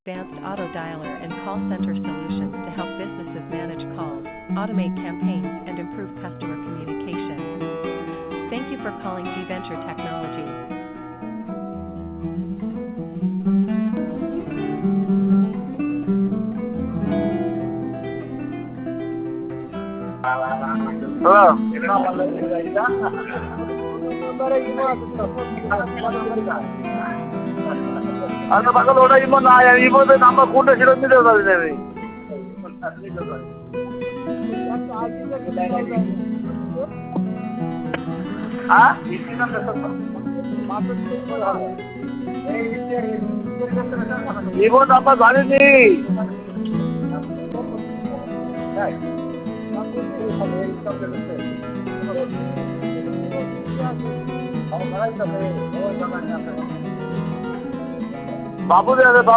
advanced auto dialer and call center solutions to help businesses manage calls, automate campaigns, and improve customer communication. Thank you for calling G-Venture Technologies. Hello. Ano ba kalau udah imo na ya imo de nama kuda sila ni daw ni. Ha? Imo nama জানি ni. বাবু দে